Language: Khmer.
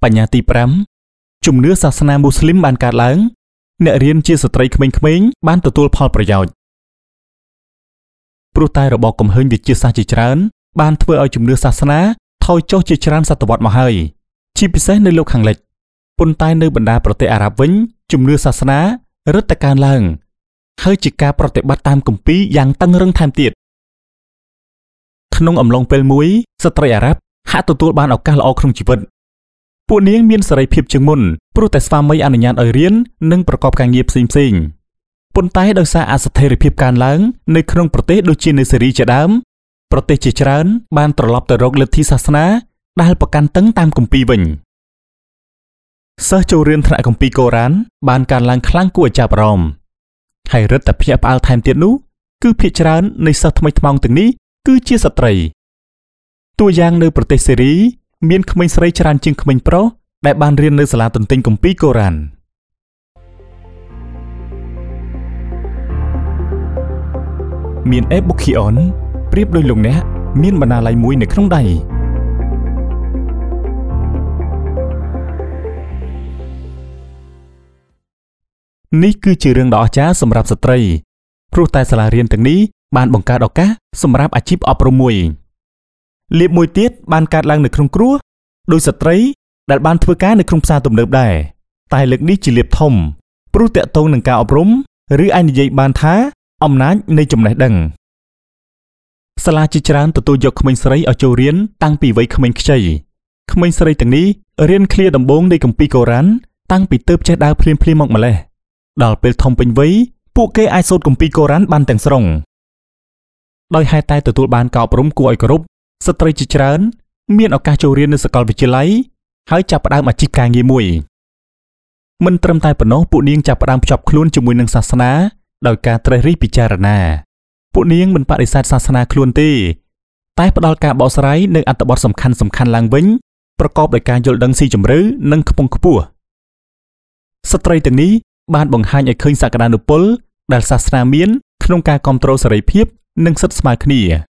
បញ្ញត្តិទី5ជំនឿសាសនាមូស្លីមបានកើតឡើងអ្នករៀនជាស្ត្រីក្មេងៗបានទទួលផលប្រយោជន៍ព្រោះតែរបបកំហើញវិទ្យាសាស្ត្រជាច្រើនបានធ្វើឲ្យជំនឿសាសនាថយចុះជាច្រើនសតវត្សមកហើយជាពិសេសនៅលោកខាងលិចប៉ុន្តែនៅបណ្ដាប្រទេសអារ៉ាប់វិញជំនឿសាសនារឹតតែកើនឡើងហើយជាការប្រតិបត្តិតាមគម្ពីរយ៉ាងតឹងរឹងថែមទៀតក្នុងអំឡុងពេលមួយស្ត្រីអារ៉ាប់ហាក់ទទួលបានឱកាសល្អក្នុងជីវិតពួកនាងមានសេរីភាពជាងមុនព្រោះតែស្វាមីអនុញ្ញាតឲ្យរៀននិងប្រកបការងារផ្សេងៗប៉ុន្តែដោយសារអស្ថិរភាពកើនឡើងនៅក្នុងប្រទេសដូចជានៅសេរីជាដើមប្រទេសជាច្រើនបានត្រឡប់ទៅរកលទ្ធិសាសនាដែលប្រកាន់តឹងតាមគម្ពីរវិញសិស្សចូលរៀនថ្នាក់គម្ពីរកូរ៉ានបានកើនឡើងខ្លាំងគួរឲ្យចាប់អារម្មណ៍ហើយរឹតតែភ្ញាក់ផ្អើលថែមទៀតនោះគឺភាគច្រើននៃសិស្សថ្មីថ្មោងទាំងនេះគឺជាស្ត្រីតួយ៉ាងនៅប្រទេសសេរីមានក្មេងស្រីច្រើនជាងក្មេងប្រុសដែលបានរៀននៅសាលាទន្ទិញគម្ពីរកូរ៉ានមានអេប៊ូខីអនប្រៀបដូចលោកអ្នកមានបណ្ណាល័យមួយនៅក្នុងដៃនេះគឺជារឿងដ៏អស្ចារ្យសម្រាប់ស្ត្រីព្រោះតែសាលារៀនទាំងនេះបានបង្កើតឱកាសសម្រាប់អាជីពអប់រំមួយលៀបមួយទៀតបានកើតឡើងនៅក្នុងគ្រួដោយស្ត្រីដែលបានធ្វើការនៅក្នុងផ្សារទំនើបដែរតែលើកនេះជាលៀបធំព្រោះតាក់ទងនឹងការអប់រំឬអាចនិយាយបានថាអំណាចនៃចំណេះដឹងសាលាជាច្រើនទទួលយកក្មេងស្រីឲ្យចូលរៀនតាំងពីវ័យក្មេងខ្ចីក្មេងស្រីទាំងនេះរៀនឃ្លាដំបូងនៃគម្ពីរកូរ៉ានតាំងពីទើបចេះដើរភ្លាមៗមកម្លេះដល់ពេលធំពេញវ័យពួកគេអាចសូត្រគម្ពីរកូរ៉ានបានទាំងស្រុងដោយហេតុតែទទួលបានការអប់រំគួរឲ្យគោរពស្ត្រីជាច្រើនមានឱកាសចូលរៀននៅសាកលវិទ្យាល័យហើយចាប់ផ្ដើមអាជីពការងារមួយមិនត្រឹមតែប៉ុណ្ណោះពួកនាងចាប់ផ្ដើមភ្ជាប់ខ្លួនជាមួយនឹងសាសនាដោយការត្រិះរិះពិចារណាពួកនាងមិនបដិសេធសាសនាខ្លួនទេតែផ្ដល់ការបកស្រាយនៅអត្ថបទសំខាន់ឡើងវិញប្រកបដោយការយល់ដឹងស៊ីជម្រៅនិងខ្ពង់ខ្ពស់ស្ត្រីទាំងនេះបានបង្ហាញឲ្យឃើញសក្តានុពលដែលសាសនាមានក្នុងការគ្រប់គ្រងសេរីភាពនិងសិទ្ធិស្មើគ្នា